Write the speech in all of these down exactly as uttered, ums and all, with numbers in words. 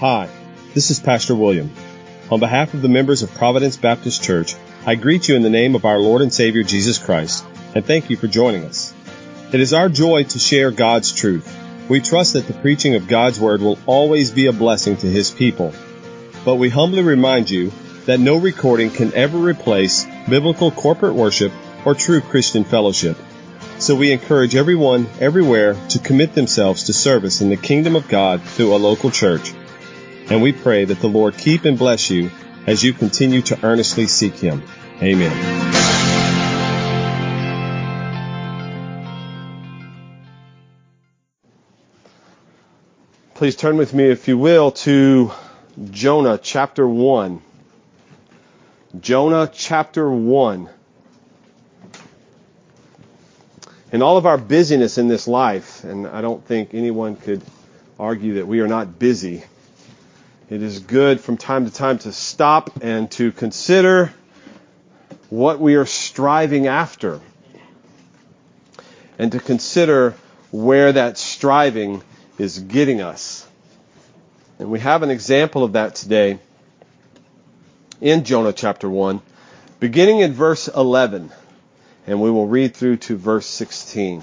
Hi, this is Pastor William. On behalf of the members of Providence Baptist Church, I greet you in the name of our Lord and Savior Jesus Christ, and thank you for joining us. It is our joy to share God's truth. We trust that the preaching of God's Word will always be a blessing to His people. But we humbly remind you that no recording can ever replace biblical corporate worship or true Christian fellowship. So we encourage everyone, everywhere, to commit themselves to service in the kingdom of God through a local church. And we pray that the Lord keep and bless you as you continue to earnestly seek Him. Amen. Please turn with me, if you will, to Jonah chapter one. Jonah chapter one. In all of our busyness in this life, and I don't think anyone could argue that we are not busy, it is good from time to time to stop and to consider what we are striving after, and to consider where that striving is getting us. And we have an example of that today in Jonah chapter one, beginning in verse eleven. And we will read through to verse sixteen.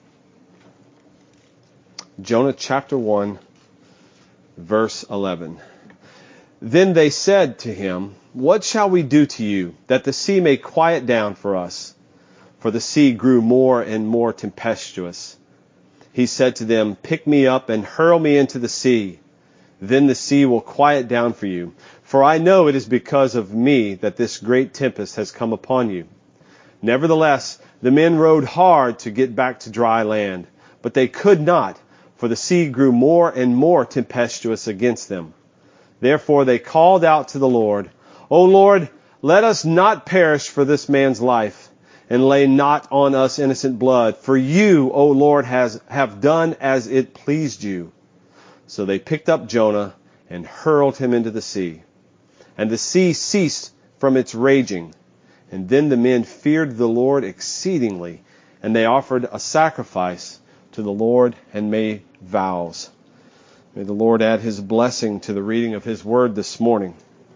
Jonah chapter one, verse eleven. Then they said to him, "What shall we do to you, that the sea may quiet down for us?" For the sea grew more and more tempestuous. He said to them, "Pick me up and hurl me into the sea. Then the sea will quiet down for you. For I know it is because of me that this great tempest has come upon you." Nevertheless, the men rowed hard to get back to dry land, but they could not, for the sea grew more and more tempestuous against them. Therefore they called out to the Lord, "O Lord, let us not perish for this man's life, and lay not on us innocent blood, for you, O Lord, has, have done as it pleased you." So they picked up Jonah and hurled him into the sea. And the sea ceased from its raging. And then the men feared the Lord exceedingly, and they offered a sacrifice to the Lord and made vows. May the Lord add His blessing to the reading of His Word this morning.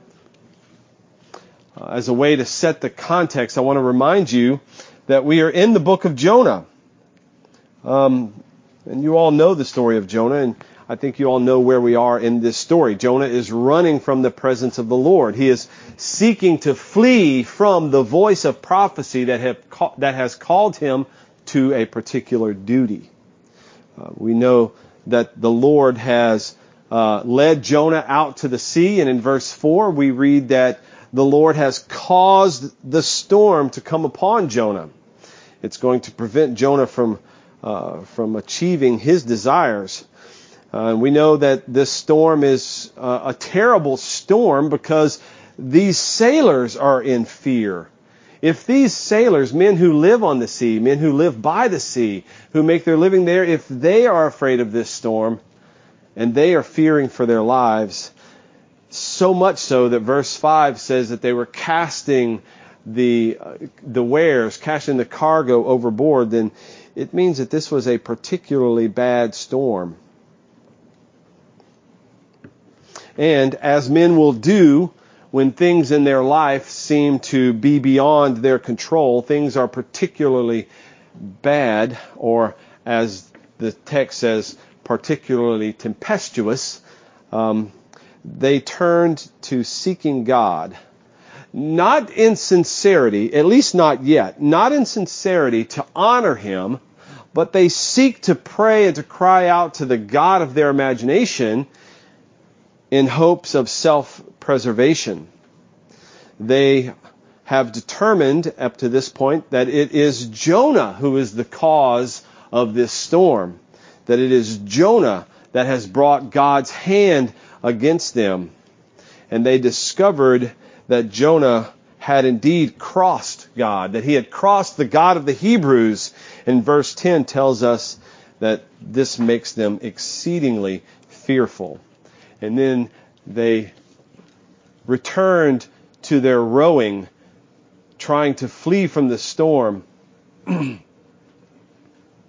Uh, as a way to set the context, I want to remind you that we are in the book of Jonah. Um, and you all know the story of Jonah, and I think you all know where we are in this story. Jonah is running from the presence of the Lord. He is seeking to flee from the voice of prophecy that have that has called him to a particular duty. Uh, we know that the Lord has uh, led Jonah out to the sea, and in verse four we read that the Lord has caused the storm to come upon Jonah. It's going to prevent Jonah from uh, from achieving his desires. Uh, and we know that this storm is uh, a terrible storm because these sailors are in fear. If these sailors, men who live on the sea, men who live by the sea, who make their living there, if they are afraid of this storm and they are fearing for their lives, so much so that verse five says that they were casting the uh, the wares, casting the cargo overboard, then it means that this was a particularly bad storm. And as men will do when things in their life seem to be beyond their control, things are particularly bad, or as the text says, particularly tempestuous, um, they turned to seeking God. Not in sincerity, at least not yet, not in sincerity to honor Him, but they seek to pray and to cry out to the God of their imagination in hopes of self-preservation. They have determined up to this point that it is Jonah who is the cause of this storm, that it is Jonah that has brought God's hand against them. And they discovered that Jonah had indeed crossed God, that he had crossed the God of the Hebrews. And verse ten tells us that this makes them exceedingly fearful. And then they returned to their rowing, trying to flee from the storm,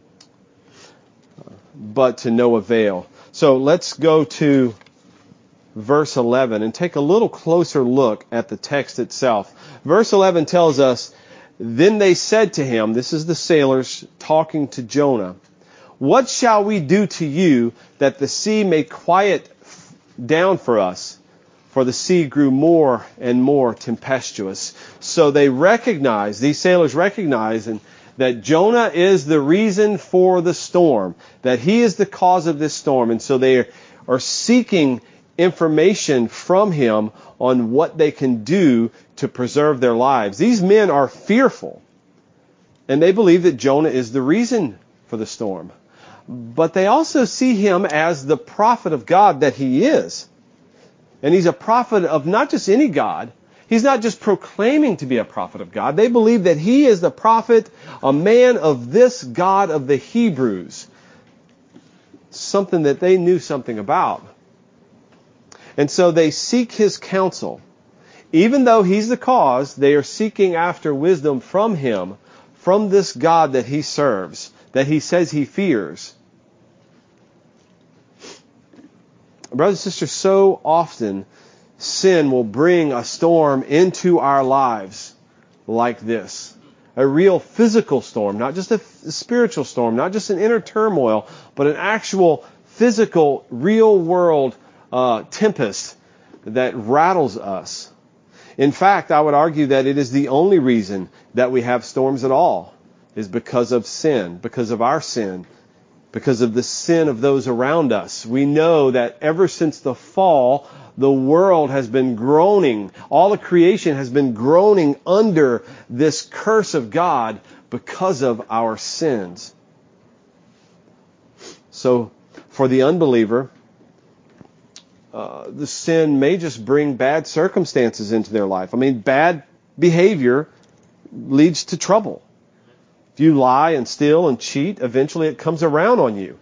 but to no avail. So let's go to verse eleven and take a little closer look at the text itself. Verse eleven tells us, "Then they said to him," this is the sailors talking to Jonah, "What shall we do to you that the sea may quiet down for us?" For the sea grew more and more tempestuous. So they recognize, these sailors recognize and that Jonah is the reason for the storm, that he is the cause of this storm. And so they are seeking information from him on what they can do to preserve their lives. These men are fearful, and they believe that Jonah is the reason for the storm. But they also see him as the prophet of God that he is. And he's a prophet of not just any God. He's not just proclaiming to be a prophet of God. They believe that he is the prophet, a man of this God of the Hebrews. Something that they knew something about. And so they seek his counsel. Even though he's the cause, they are seeking after wisdom from him, from this God that he serves, that he says he fears. Brothers and sisters, so often sin will bring a storm into our lives like this. A real physical storm, not just a spiritual storm, not just an inner turmoil, but an actual physical, real world uh, tempest that rattles us. In fact, I would argue that it is the only reason that we have storms at all, is because of sin, because of our sin. Because of the sin of those around us. We know that ever since the fall, the world has been groaning. All of creation has been groaning under this curse of God because of our sins. So, for the unbeliever, uh, the sin may just bring bad circumstances into their life. I mean, bad behavior leads to trouble. If you lie and steal and cheat, eventually it comes around on you.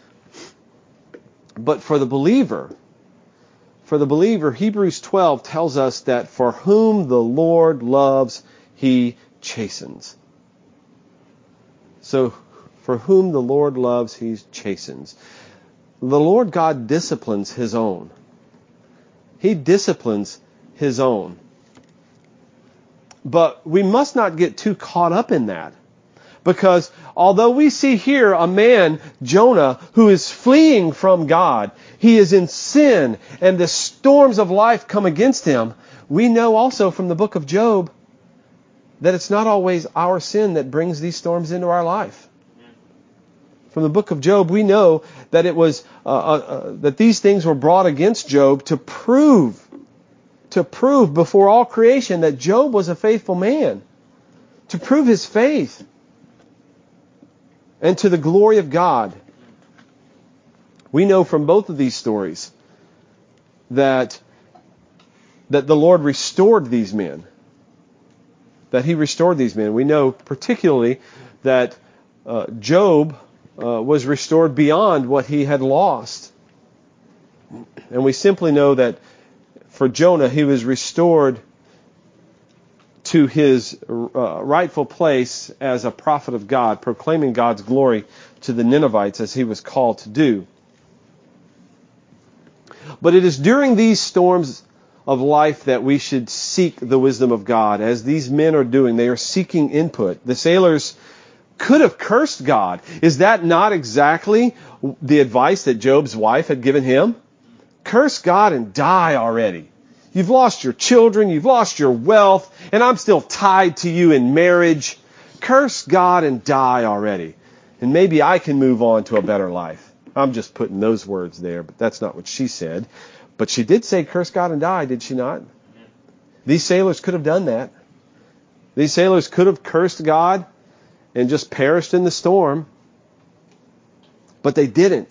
But for the believer, for the believer, Hebrews twelve tells us that for whom the Lord loves, he chastens. So, for whom the Lord loves, he chastens. The Lord God disciplines his own. He disciplines his own. But we must not get too caught up in that. Because although we see here a man, Jonah, who is fleeing from God, he is in sin and the storms of life come against him, we know also from the book of Job that it's not always our sin that brings these storms into our life. From the book of Job, we know that it was uh, uh, that these things were brought against Job to prove, to prove before all creation that Job was a faithful man, to prove his faith. And to the glory of God. We know from both of these stories that, that the Lord restored these men. That he restored these men. We know particularly that uh, Job uh, was restored beyond what he had lost. And we simply know that for Jonah, he was restored to his uh, rightful place as a prophet of God, proclaiming God's glory to the Ninevites as he was called to do. But it is during these storms of life that we should seek the wisdom of God, as these men are doing. They are seeking input. The sailors could have cursed God. Is that not exactly the advice that Job's wife had given him? Curse God and die already. You've lost your children, you've lost your wealth, and I'm still tied to you in marriage. Curse God and die already. And maybe I can move on to a better life. I'm just putting those words there, but that's not what she said. But she did say curse God and die, did she not? These sailors could have done that. These sailors could have cursed God and just perished in the storm. But they didn't.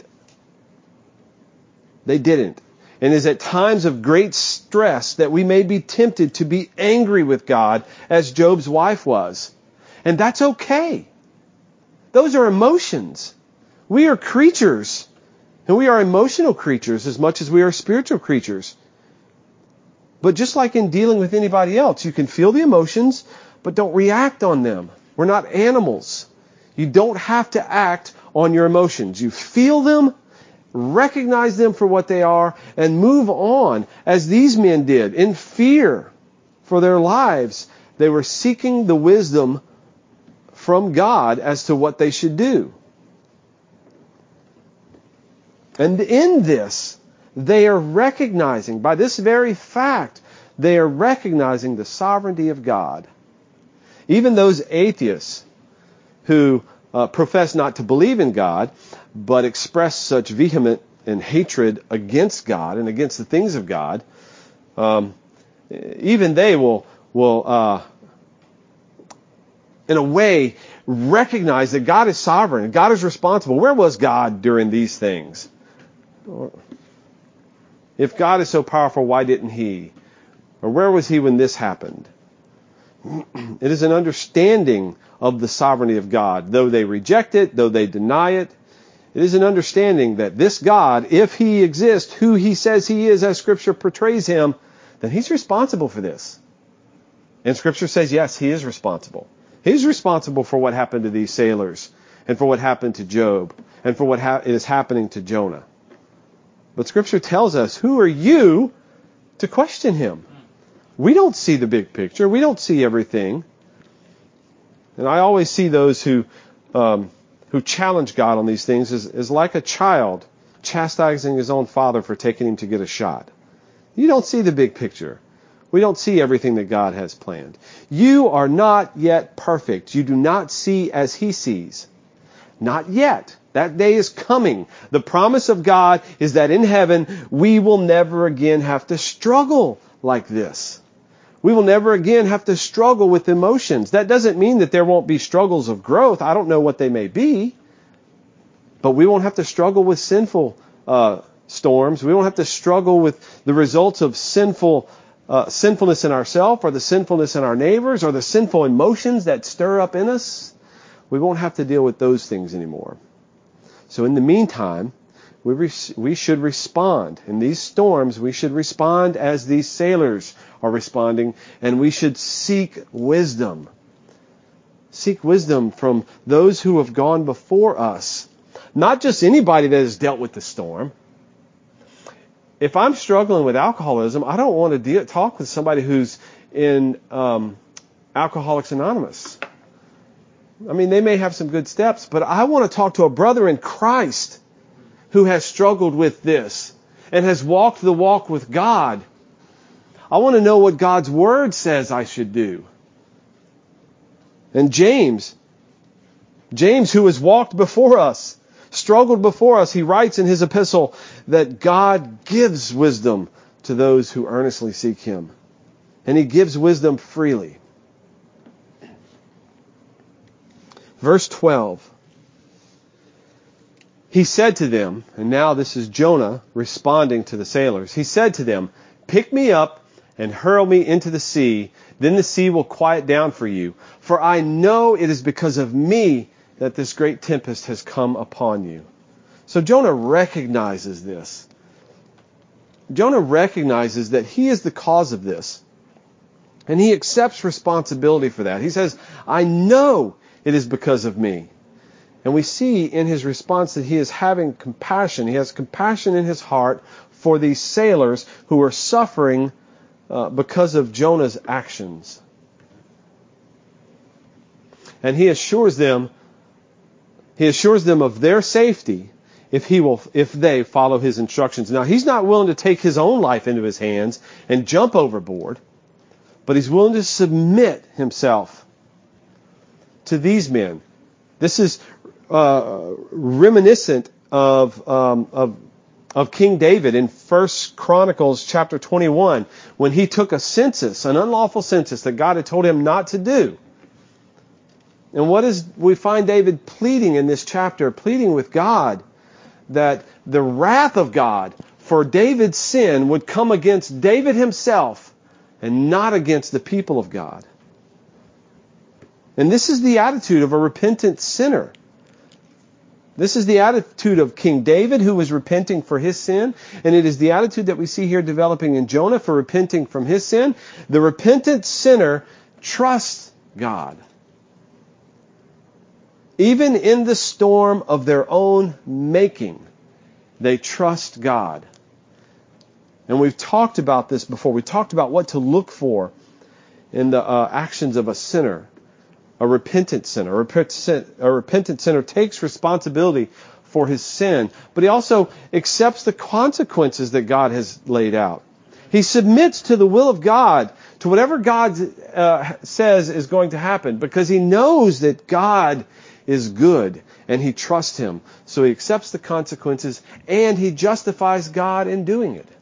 They didn't. And it is at times of great stress that we may be tempted to be angry with God, as Job's wife was. And that's okay. Those are emotions. We are creatures. And we are emotional creatures as much as we are spiritual creatures. But just like in dealing with anybody else, you can feel the emotions, but don't react on them. We're not animals. You don't have to act on your emotions. You feel them, recognize them for what they are, and move on as these men did in fear for their lives. They were seeking the wisdom from God as to what they should do. And in this, they are recognizing, by this very fact, they are recognizing the sovereignty of God. Even those atheists who uh, profess not to believe in God, but express such vehement and hatred against God and against the things of God, um, even they will, will uh, in a way, recognize that God is sovereign, God is responsible. Where was God during these things? If God is so powerful, why didn't He? Or where was He when this happened? It is an understanding of the sovereignty of God. Though they reject it, though they deny it, it is an understanding that this God, if He exists, who He says He is as Scripture portrays Him, then He's responsible for this. And Scripture says, yes, He is responsible. He's responsible for what happened to these sailors, and for what happened to Job, and for what ha- is happening to Jonah. But Scripture tells us, who are you to question Him? We don't see the big picture. We don't see everything. And I always see those who um, who challenge God on these things as, as like a child chastising his own father for taking him to get a shot. You don't see the big picture. We don't see everything that God has planned. You are not yet perfect. You do not see as He sees. Not yet. That day is coming. The promise of God is that in heaven we will never again have to struggle like this. We will never again have to struggle with emotions. That doesn't mean that there won't be struggles of growth. I don't know what they may be. But we won't have to struggle with sinful uh, storms. We won't have to struggle with the results of sinful uh, sinfulness in ourselves, or the sinfulness in our neighbors, or the sinful emotions that stir up in us. We won't have to deal with those things anymore. So in the meantime, we re- we should respond. In these storms, we should respond as these sailors are responding, and we should seek wisdom. Seek wisdom from those who have gone before us. Not just anybody that has dealt with the storm. If I'm struggling with alcoholism, I don't want to de- talk with somebody who's in um, Alcoholics Anonymous. I mean, they may have some good steps, but I want to talk to a brother in Christ who has struggled with this and has walked the walk with God. I want to know what God's Word says I should do. And James, James, who has walked before us, struggled before us, he writes in his epistle that God gives wisdom to those who earnestly seek Him. And He gives wisdom freely. Verse twelve. He said to them, and now this is Jonah responding to the sailors. He said to them, "Pick me up and hurl me into the sea. Then the sea will quiet down for you. For I know it is because of me that this great tempest has come upon you." So Jonah recognizes this. Jonah recognizes that he is the cause of this. And he accepts responsibility for that. He says, "I know it is because of me." And we see in his response that he is having compassion. He has compassion in his heart for these sailors who are suffering uh, because of Jonah's actions. And he assures them, he assures them of their safety if he will, if they follow his instructions. Now, he's not willing to take his own life into his hands and jump overboard, but he's willing to submit himself to these men. This is uh, reminiscent of, um, of of King David in First Chronicles chapter twenty-one, when he took a census, an unlawful census that God had told him not to do. And what is we find David pleading in this chapter, pleading with God that the wrath of God for David's sin would come against David himself and not against the people of God. And this is the attitude of a repentant sinner. This is the attitude of King David, who was repenting for his sin, and it is the attitude that we see here developing in Jonah for repenting from his sin. The repentant sinner trusts God. Even in the storm of their own making, They trust God. And we've talked about this before. We talked about what to look for in the uh, actions of a sinner, a repentant sinner. A repentant, a repentant sinner takes responsibility for his sin, but he also accepts the consequences that God has laid out. He submits to the will of God, to whatever God uh, says is going to happen, because he knows that God is good and he trusts him. So he accepts the consequences and he justifies God in doing it.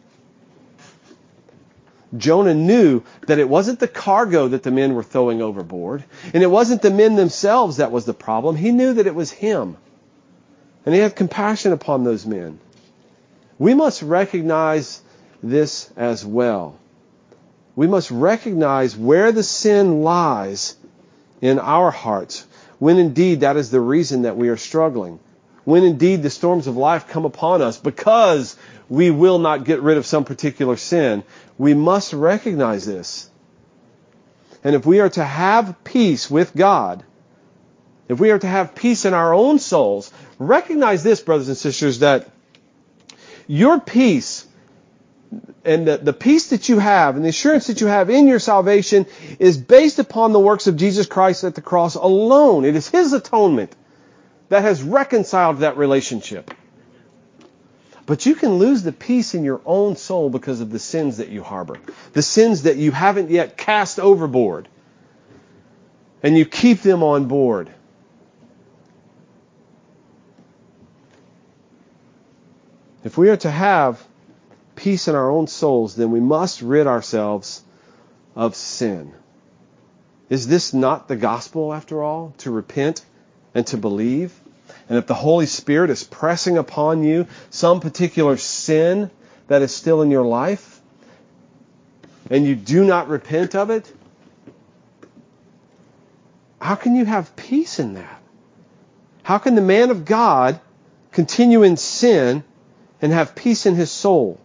Jonah knew that it wasn't the cargo that the men were throwing overboard, and it wasn't the men themselves that was the problem. He knew that it was him. And he had compassion upon those men. We must recognize this as well. We must recognize where the sin lies in our hearts, when indeed that is the reason that we are struggling. When indeed the storms of life come upon us because we will not get rid of some particular sin. We must recognize this. And if we are to have peace with God, if we are to have peace in our own souls, recognize this, brothers and sisters, that your peace and the, the peace that you have and the assurance that you have in your salvation is based upon the works of Jesus Christ at the cross alone. It is His atonement that has reconciled that relationship. But you can lose the peace in your own soul because of the sins that you harbor, the sins that you haven't yet cast overboard, and you keep them on board. If we are to have peace in our own souls, then we must rid ourselves of sin. Is this not the gospel, after all? To repent and to believe? And if the Holy Spirit is pressing upon you some particular sin that is still in your life, and you do not repent of it, how can you have peace in that? How can the man of God continue in sin and have peace in his soul?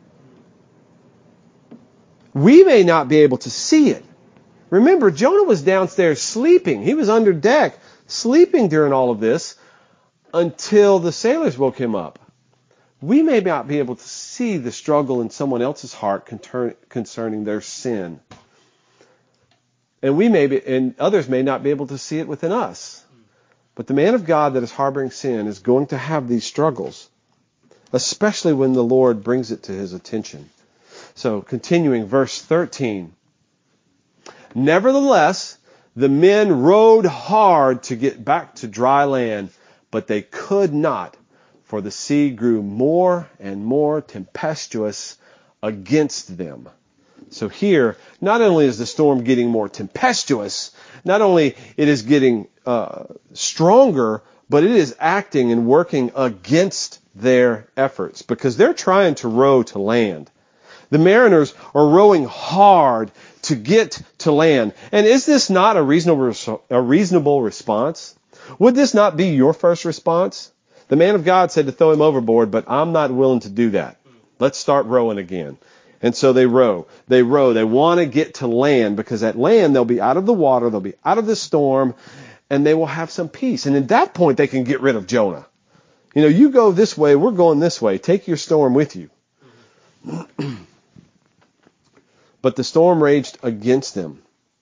We may not be able to see it. Remember, Jonah was downstairs sleeping. He was under deck, sleeping during all of this until the sailors woke him up. We may not be able to see the struggle in someone else's heart concerning their sin. And we may be, and others may not be able to see it within us. But the man of God that is harboring sin is going to have these struggles, especially when the Lord brings it to his attention. So, continuing, verse thirteen. Nevertheless, the men rowed hard to get back to dry land, but they could not, for the sea grew more and more tempestuous against them. So here, not only is the storm getting more tempestuous, not only it is getting uh, stronger, but it is acting and working against their efforts, because they're trying to row to land. The mariners are rowing hard to get to land. And is this not a reasonable, a reasonable response? Would this not be your first response? The man of God said to throw him overboard, but I'm not willing to do that. Let's start rowing again. And so they row. They row. They want to get to land, because at land they'll be out of the water, they'll be out of the storm, and they will have some peace. And at that point they can get rid of Jonah. You know, you go this way, we're going this way. Take your storm with you. But the storm raged against them.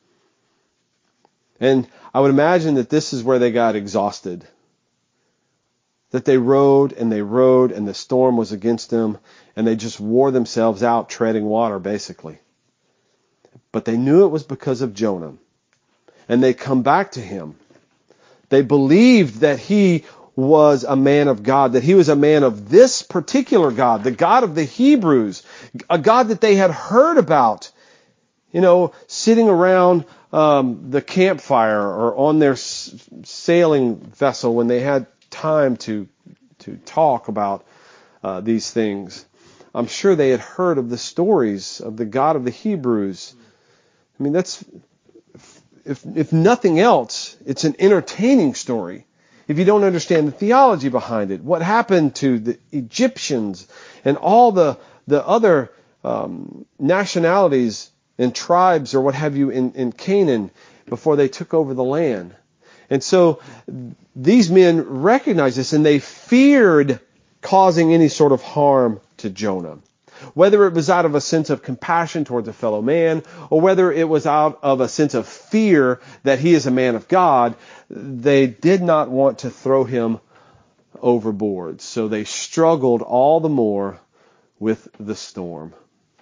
And I would imagine that this is where they got exhausted. That they rowed and they rowed and the storm was against them, and they just wore themselves out treading water, basically. But they knew it was because of Jonah. And they come back to him. They believed that he was a man of God, that he was a man of this particular God, the God of the Hebrews, a God that they had heard about, you know, sitting around um, the campfire or on their s- sailing vessel when they had time to to talk about uh, these things. I'm sure they had heard of the stories of the God of the Hebrews. I mean, that's, if if nothing else, it's an entertaining story. If you don't understand the theology behind it, what happened to the Egyptians and all the the other um, nationalities and tribes or what have you in, in Canaan before they took over the land. And so these men recognized this, and they feared causing any sort of harm to Jonah. Whether it was out of a sense of compassion towards a fellow man, or whether it was out of a sense of fear that he is a man of God, they did not want to throw him overboard. So they struggled all the more with the storm.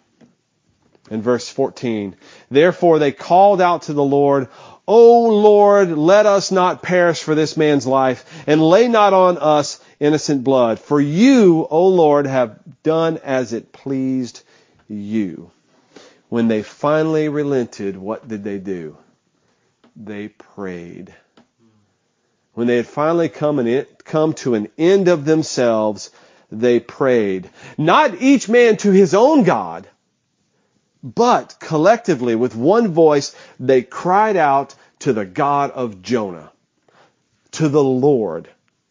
In verse fourteen, therefore they called out to the Lord, O Lord, let us not perish for this man's life, and lay not on us innocent blood. For you, O Lord, have done as it pleased you. When they finally relented, what did they do? They prayed. When they had finally come, and come to an end of themselves, they prayed. Not each man to his own God, but collectively, with one voice, they cried out to the God of Jonah, to the Lord.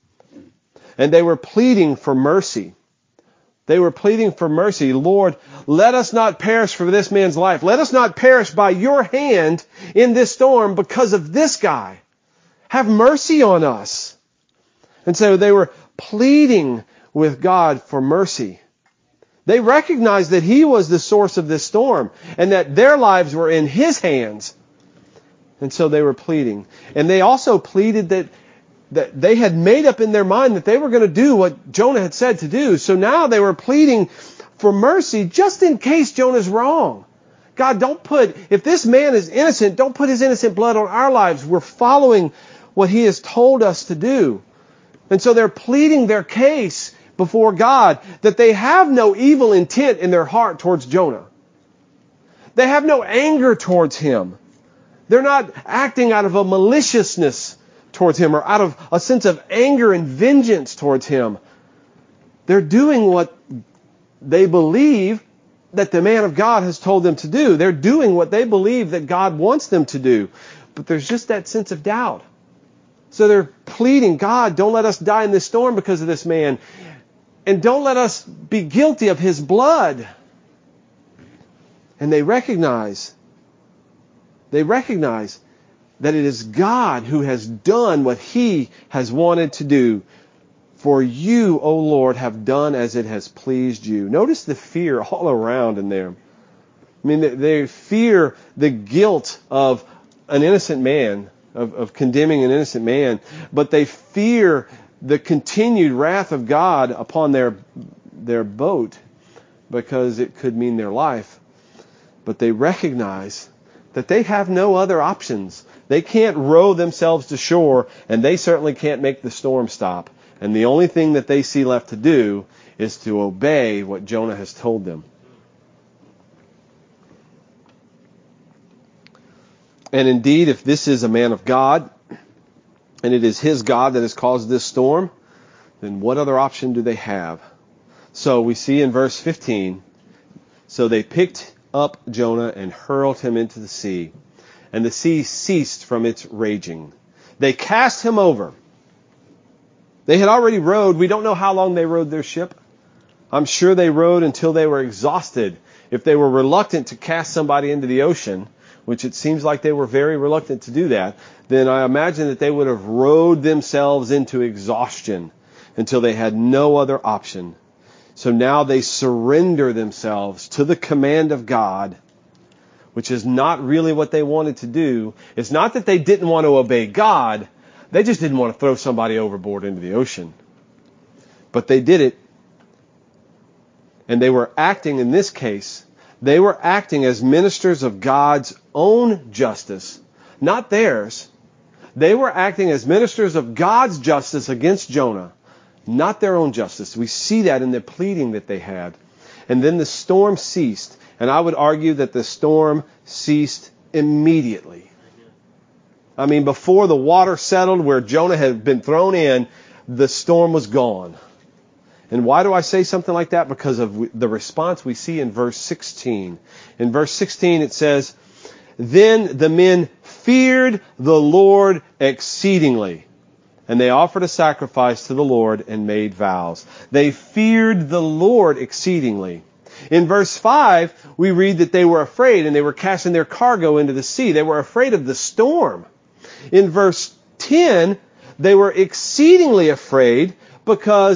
And they were pleading for mercy. They were pleading for mercy. Lord, let us not perish for this man's life. Let us not perish by your hand in this storm because of this guy. Have mercy on us. And so they were pleading with God for mercy. They recognized that he was the source of this storm and that their lives were in his hands. And so they were pleading. And they also pleaded that, that they had made up in their mind that they were going to do what Jonah had said to do. So now they were pleading for mercy just in case Jonah's wrong. God, don't put, if this man is innocent, don't put his innocent blood on our lives. We're following what he has told us to do. And so they're pleading their case before God that they have no evil intent in their heart towards Jonah. They have no anger towards him. They're not acting out of a maliciousness towards him or out of a sense of anger and vengeance towards him. They're doing what they believe that the man of God has told them to do. They're doing what they believe that God wants them to do. But there's just that sense of doubt. So they're pleading, God, don't let us die in this storm because of this man. And don't let us be guilty of his blood. And they recognize, they recognize that it is God who has done what he has wanted to do. For you, O Lord, have done as it has pleased you. Notice the fear all around in there. I mean, they fear the guilt of an innocent man, of, of condemning an innocent man, but they fear the continued wrath of God upon their their boat because it could mean their life. But they recognize that they have no other options. They can't row themselves to shore, and they certainly can't make the storm stop. And the only thing that they see left to do is to obey what Jonah has told them. And indeed, if this is a man of God, and it is his God that has caused this storm, then what other option do they have? So we see in verse fifteen, so they picked up Jonah and hurled him into the sea, and the sea ceased from its raging. They cast him over. They had already rowed. We don't know how long they rowed their ship. I'm sure they rowed until they were exhausted. If they were reluctant to cast somebody into the ocean, which it seems like they were very reluctant to do that, then I imagine that they would have rowed themselves into exhaustion until they had no other option. So now they surrender themselves to the command of God, which is not really what they wanted to do. It's not that they didn't want to obey God. They just didn't want to throw somebody overboard into the ocean. But they did it. And they were acting, in this case, they were acting as ministers of God's own justice, not theirs. They were acting as ministers of God's justice against Jonah, not their own justice. We see that in the pleading that they had. And then the storm ceased. And I would argue that the storm ceased immediately. I mean, before the water settled where Jonah had been thrown in, the storm was gone. And why do I say something like that? Because of the response we see in verse sixteen. In verse sixteen it says, Then the men feared the Lord exceedingly, and they offered a sacrifice to the Lord and made vows. They feared the Lord exceedingly. In verse five, we read that they were afraid and they were casting their cargo into the sea. They were afraid of the storm. In verse ten, they were exceedingly afraid because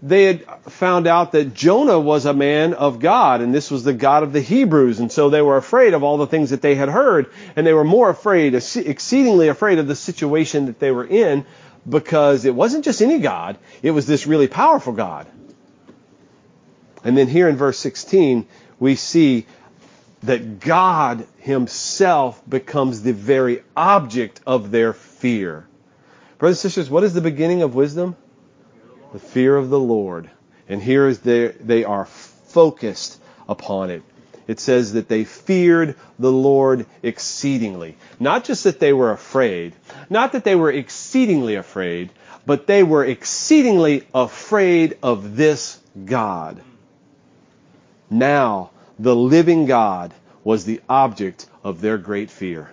they had found out that Jonah was a man of God, and this was the God of the Hebrews, and so they were afraid of all the things that they had heard, and they were more afraid, exceedingly afraid of the situation that they were in, because it wasn't just any God, it was this really powerful God. And then here in verse sixteen, we see that God himself becomes the very object of their fear. Brothers and sisters, what is the beginning of wisdom? The fear of the Lord. And here is their, they are focused upon it. It says that they feared the Lord exceedingly. Not just that they were afraid, not that they were exceedingly afraid, but they were exceedingly afraid of this God. Now, the living God was the object of their great fear.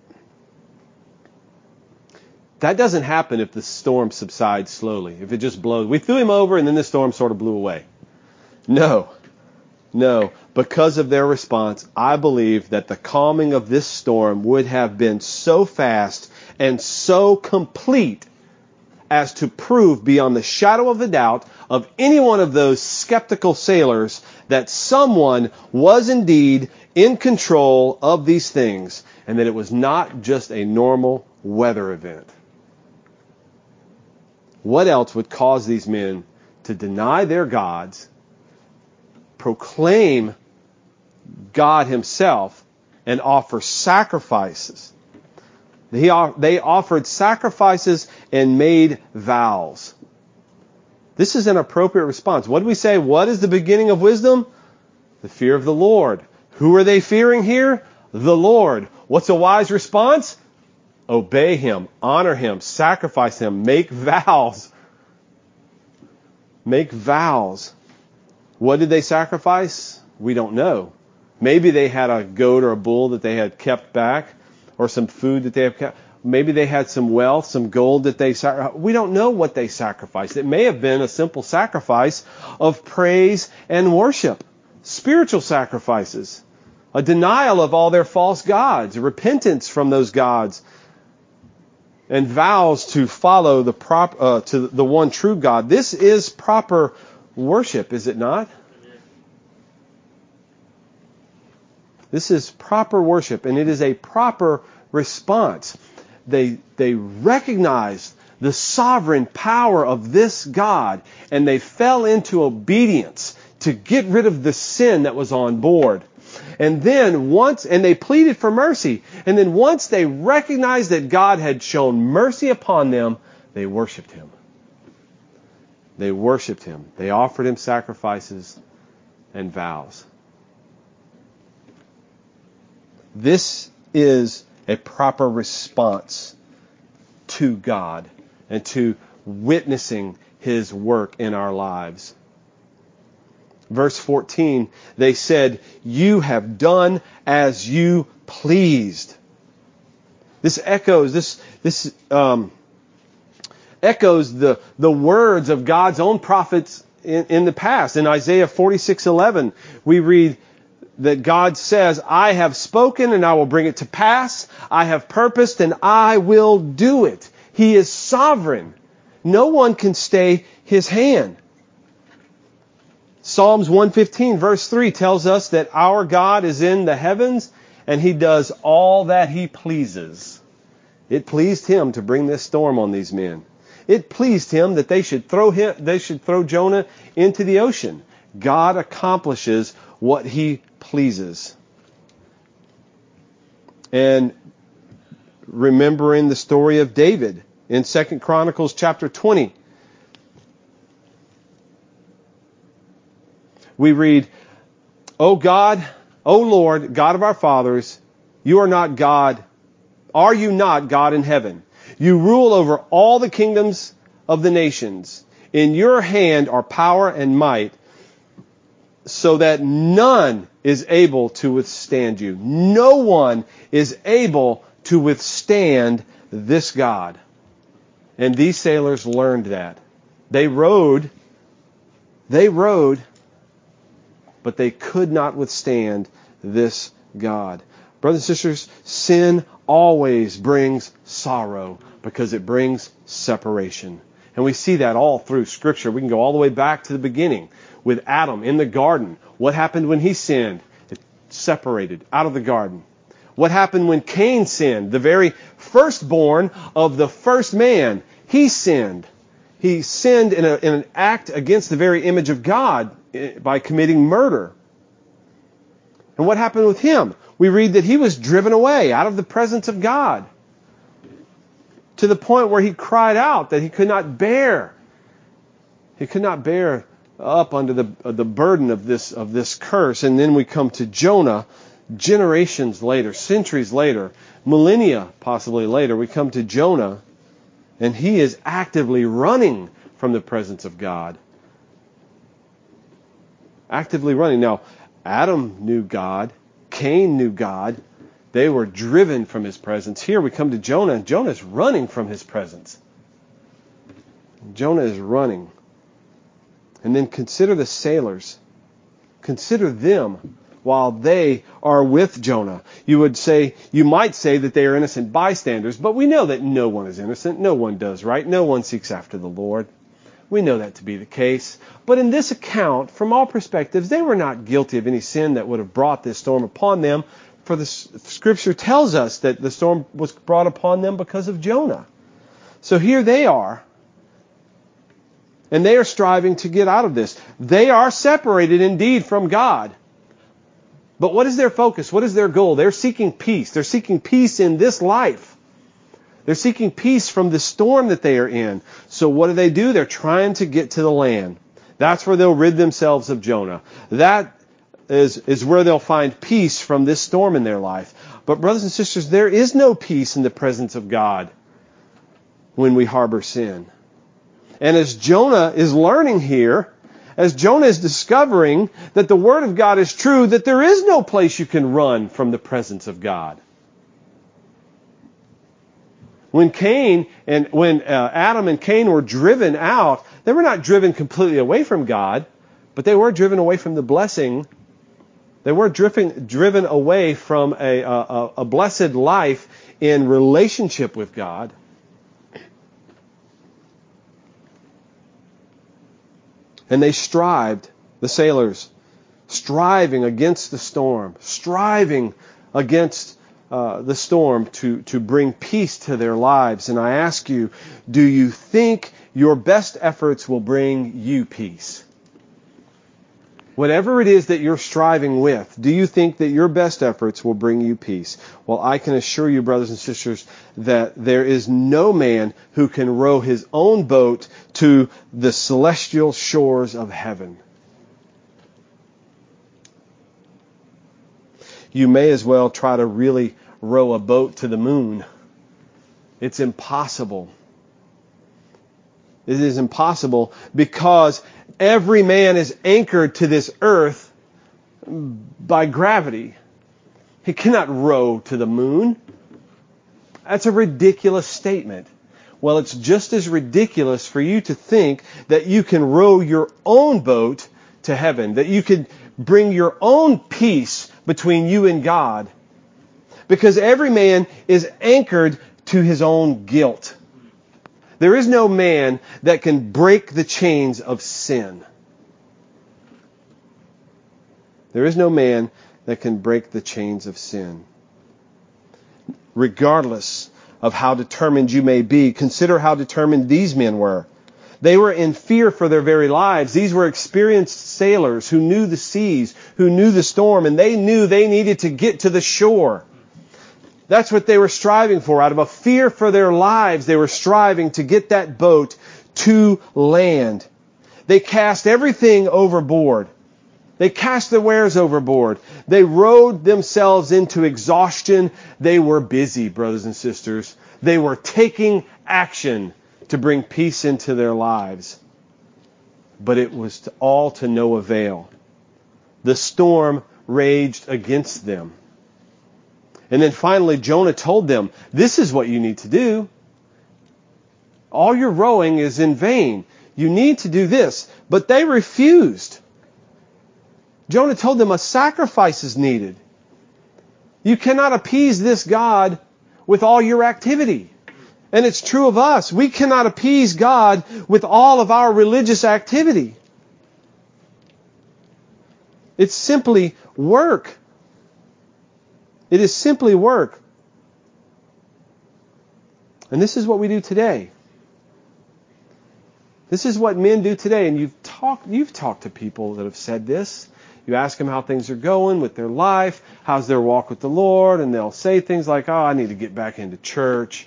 That doesn't happen if the storm subsides slowly, if it just blows. We threw him over and then the storm sort of blew away. No, no. Because of their response, I believe that the calming of this storm would have been so fast and so complete as to prove beyond the shadow of a doubt of any one of those skeptical sailors that someone was indeed in control of these things and that it was not just a normal weather event. What else would cause these men to deny their gods, proclaim God himself, and offer sacrifices? They offered sacrifices and made vows. This is an appropriate response. What do we say? What is the beginning of wisdom? The fear of the Lord. Who are they fearing here? The Lord. What's a wise response? Obey him, honor him, sacrifice him, make vows. Make vows. What did they sacrifice? We don't know. Maybe they had a goat or a bull that they had kept back, or some food that they have kept. Maybe they had some wealth, some gold that they sacrificed. We don't know what they sacrificed. It may have been a simple sacrifice of praise and worship, spiritual sacrifices, a denial of all their false gods, repentance from those gods, and vows to follow the prop uh, to the one true God. This is proper worship, is it not? This is proper worship, and it is a proper response. They they recognized the sovereign power of this God, and they fell into obedience to get rid of the sin that was on board. And then once, and they pleaded for mercy. And then once they recognized that God had shown mercy upon them, they worshiped him. They worshiped him. They offered him sacrifices and vows. This is a proper response to God and to witnessing his work in our lives. Verse fourteen, they said, "You have done as you pleased." This echoes, this this um, echoes the the words of God's own prophets in, in the past. In Isaiah forty-six eleven, we read that God says, "I have spoken and I will bring it to pass. I have purposed and I will do it." He is sovereign. No one can stay his hand. Psalms one fifteen verse three tells us that our God is in the heavens and he does all that he pleases. It pleased him to bring this storm on these men. It pleased him that they should throw him, they should throw Jonah into the ocean. God accomplishes what he pleases. And remembering the story of David in Second Chronicles chapter twenty, we read, "O God, O Lord, God of our fathers, you are not God. Are you not God in heaven? You rule over all the kingdoms of the nations. In your hand are power and might, so that none is able to withstand you." No one is able to withstand this God. And these sailors learned that. They rowed, they rowed, but they could not withstand this God. Brothers and sisters, sin always brings sorrow because it brings separation. And we see that all through Scripture. We can go all the way back to the beginning with Adam in the garden. What happened when he sinned? It separated out of the garden. What happened when Cain sinned? The very firstborn of the first man, he sinned. He sinned in, a, in an act against the very image of God by committing murder. And what happened with him? We read that he was driven away out of the presence of God to the point where he cried out that he could not bear. He could not bear up under the uh, the burden of this of this curse. And then we come to Jonah, generations later, centuries later, millennia possibly later. We come to Jonah, and he is actively running from the presence of God. Actively running. Now, Adam knew God. Cain knew God. They were driven from his presence. Here we come to Jonah, and Jonah is running from his presence. Jonah is running. And then consider the sailors. Consider them while they are with Jonah. You would say, you might say that they are innocent bystanders, but we know that no one is innocent. No one does right. No one seeks after the Lord. We know that to be the case. But in this account, from all perspectives, they were not guilty of any sin that would have brought this storm upon them. For the Scripture tells us that the storm was brought upon them because of Jonah. So here they are. And they are striving to get out of this. They are separated indeed from God. But what is their focus? What is their goal? They're seeking peace. They're seeking peace in this life. They're seeking peace from the storm that they are in. So what do they do? They're trying to get to the land. That's where they'll rid themselves of Jonah. That is, is where they'll find peace from this storm in their life. But brothers and sisters, there is no peace in the presence of God when we harbor sin. And as Jonah is learning here, as Jonah is discovering that the Word of God is true, that there is no place you can run from the presence of God. When Cain and when uh, Adam and Cain were driven out, they were not driven completely away from God, but they were driven away from the blessing. They were driven driven away from a, a, a blessed life in relationship with God. And they strived, the sailors, striving against the storm, striving against uh, the storm to, to bring peace to their lives. And I ask you, do you think your best efforts will bring you peace? Whatever it is that you're striving with, do you think that your best efforts will bring you peace? Well, I can assure you, brothers and sisters, that there is no man who can row his own boat to the celestial shores of heaven. You may as well try to really row a boat to the moon. It's impossible. It is impossible because every man is anchored to this earth by gravity. He cannot row to the moon. That's a ridiculous statement. Well, it's just as ridiculous for you to think that you can row your own boat to heaven, that you could bring your own peace between you and God. Because every man is anchored to his own guilt. There is no man that can break the chains of sin. There is no man that can break the chains of sin. Regardless of how determined you may be, consider how determined these men were. They were in fear for their very lives. These were experienced sailors who knew the seas, who knew the storm, and they knew they needed to get to the shore. That's what they were striving for. Out of a fear for their lives, they were striving to get that boat to land. They cast everything overboard. They cast their wares overboard. They rowed themselves into exhaustion. They were busy, brothers and sisters. They were taking action to bring peace into their lives. But it was all to no avail. The storm raged against them. And then finally, Jonah told them, this is what you need to do. All your rowing is in vain. You need to do this. But they refused. Jonah told them a sacrifice is needed. You cannot appease this God with all your activity. And it's true of us. We cannot appease God with all of our religious activity. It's simply work. It is simply work. And this is what we do today. This is what men do today. And you've talked, you've talked to people that have said this. You ask them how things are going with their life, how's their walk with the Lord, and they'll say things like, oh, I need to get back into church.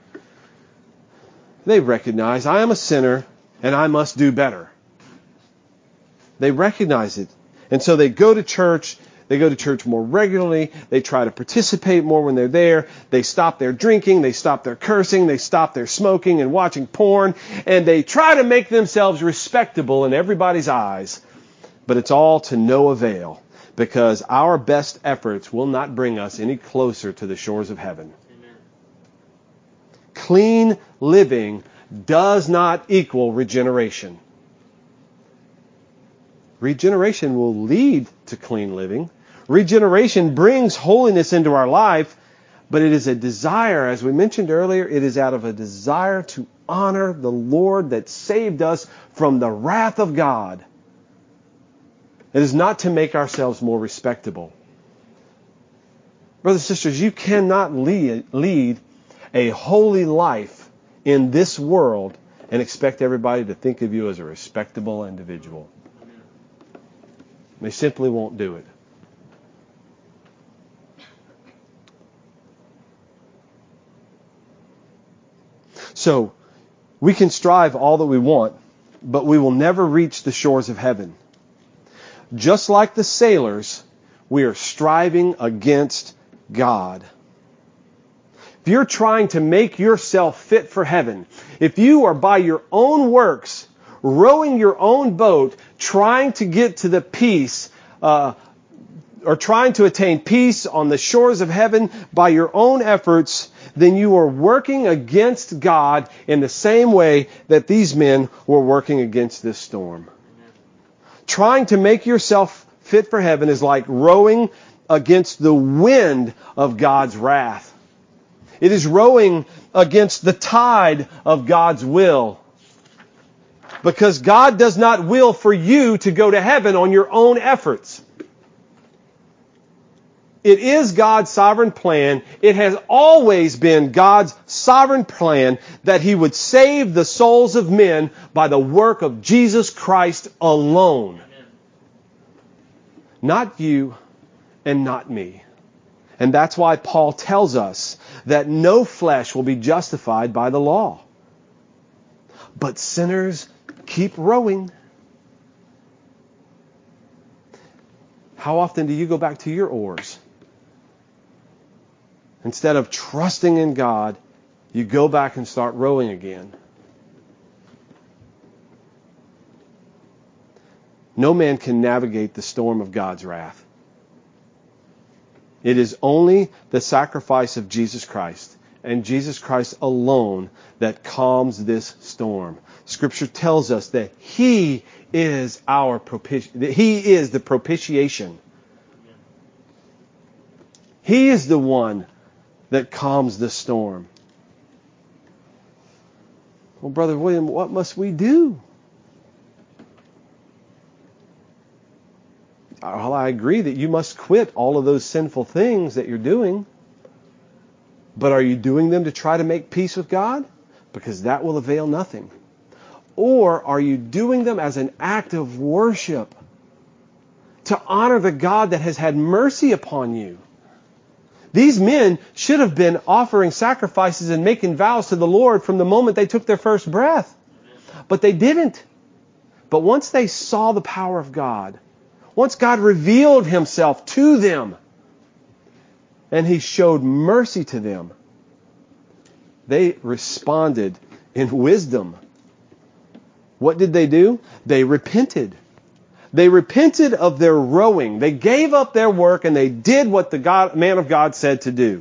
They recognize, I am a sinner, and I must do better. They recognize it. And so they go to church. They go to church more regularly. They try to participate more when they're there. They stop their drinking. They stop their cursing. They stop their smoking and watching porn. And they try to make themselves respectable in everybody's eyes. But it's all to no avail, because our best efforts will not bring us any closer to the shores of heaven. Amen. Clean living does not equal regeneration. Regeneration will lead to clean living. Regeneration brings holiness into our life, but it is a desire, as we mentioned earlier, it is out of a desire to honor the Lord that saved us from the wrath of God. It is not to make ourselves more respectable. Brothers and sisters, you cannot lead, lead a holy life in this world and expect everybody to think of you as a respectable individual. They simply won't do it. So, we can strive all that we want, but we will never reach the shores of heaven. Just like the sailors, we are striving against God. If you're trying to make yourself fit for heaven, if you are by your own works, rowing your own boat, trying to get to the peace, uh, or trying to attain peace on the shores of heaven by your own efforts, then you are working against God in the same way that these men were working against this storm. Trying to make yourself fit for heaven is like rowing against the wind of God's wrath. It is rowing against the tide of God's will. Because God does not will for you to go to heaven on your own efforts. It is God's sovereign plan. It has always been God's sovereign plan that He would save the souls of men by the work of Jesus Christ alone. Amen. Not you and not me. And that's why Paul tells us that no flesh will be justified by the law. But sinners keep rowing. How often do you go back to your oars? Instead of trusting in God, you go back and start rowing again. No man can navigate the storm of God's wrath. It is only the sacrifice of Jesus Christ and Jesus Christ alone that calms this storm. Scripture tells us that He is our propiti- that He is the propitiation. He is the one that calms the storm. Well, Brother William, what must we do? Well, I agree that you must quit all of those sinful things that you're doing. But are you doing them to try to make peace with God? Because that will avail nothing. Or are you doing them as an act of worship to honor the God that has had mercy upon you? These men should have been offering sacrifices and making vows to the Lord from the moment they took their first breath. But they didn't. But once they saw the power of God, once God revealed Himself to them, and He showed mercy to them, they responded in wisdom. What did they do? They repented. They repented of their rowing. They gave up their work and they did what the God, man of God said to do.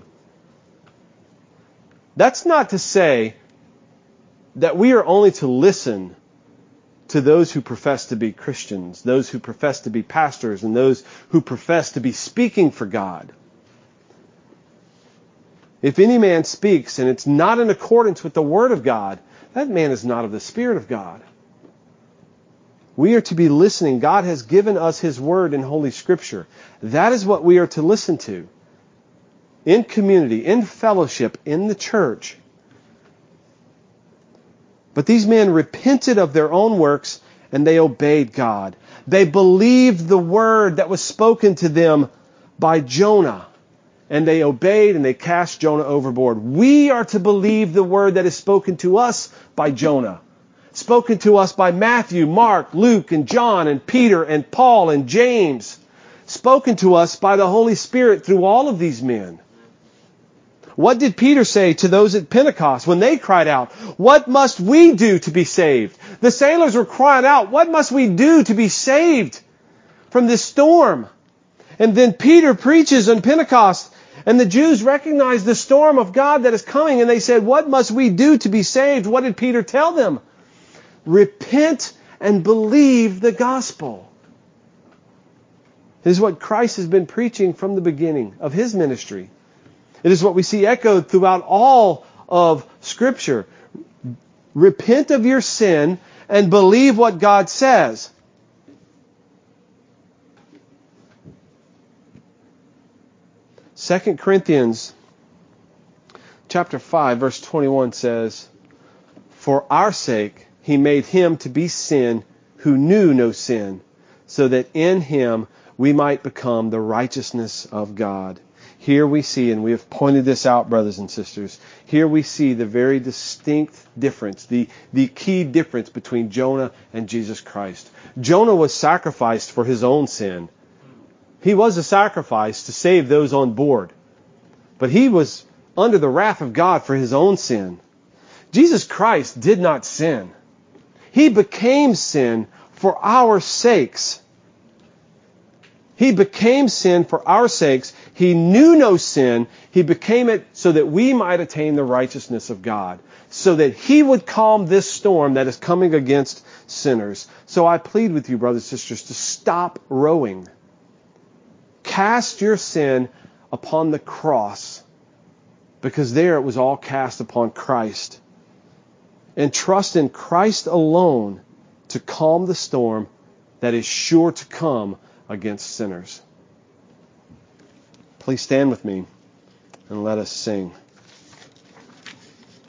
That's not to say that we are only to listen to those who profess to be Christians, those who profess to be pastors, and those who profess to be speaking for God. If any man speaks and it's not in accordance with the Word of God, that man is not of the Spirit of God. We are to be listening. God has given us His Word in Holy Scripture. That is what we are to listen to. In community, in fellowship, in the church. But these men repented of their own works and they obeyed God. They believed the word that was spoken to them by Jonah. And they obeyed and they cast Jonah overboard. We are to believe the word that is spoken to us by Jonah. Spoken to us by Matthew, Mark, Luke, and John, and Peter, and Paul, and James. Spoken to us by the Holy Spirit through all of these men. What did Peter say to those at Pentecost when they cried out, "What must we do to be saved?" The sailors were crying out, "What must we do to be saved from this storm?" And then Peter preaches on Pentecost, and the Jews recognize the storm of God that is coming, and they said, "What must we do to be saved?" What did Peter tell them? Repent and believe the gospel. It is what Christ has been preaching from the beginning of His ministry. It is what we see echoed throughout all of Scripture. Repent of your sin and believe what God says. Second Corinthians chapter five, verse twenty-one says, "For our sake He made Him to be sin who knew no sin, so that in Him we might become the righteousness of God." Here we see, and we have pointed this out, brothers and sisters, here we see the very distinct difference, the, the key difference between Jonah and Jesus Christ. Jonah was sacrificed for his own sin. He was a sacrifice to save those on board. But he was under the wrath of God for his own sin. Jesus Christ did not sin. He became sin for our sakes. He became sin for our sakes. He knew no sin. He became it so that we might attain the righteousness of God. So that He would calm this storm that is coming against sinners. So I plead with you, brothers and sisters, to stop rowing. Cast your sin upon the cross. Because there it was all cast upon Christ. And trust in Christ alone to calm the storm that is sure to come against sinners. Please stand with me and let us sing.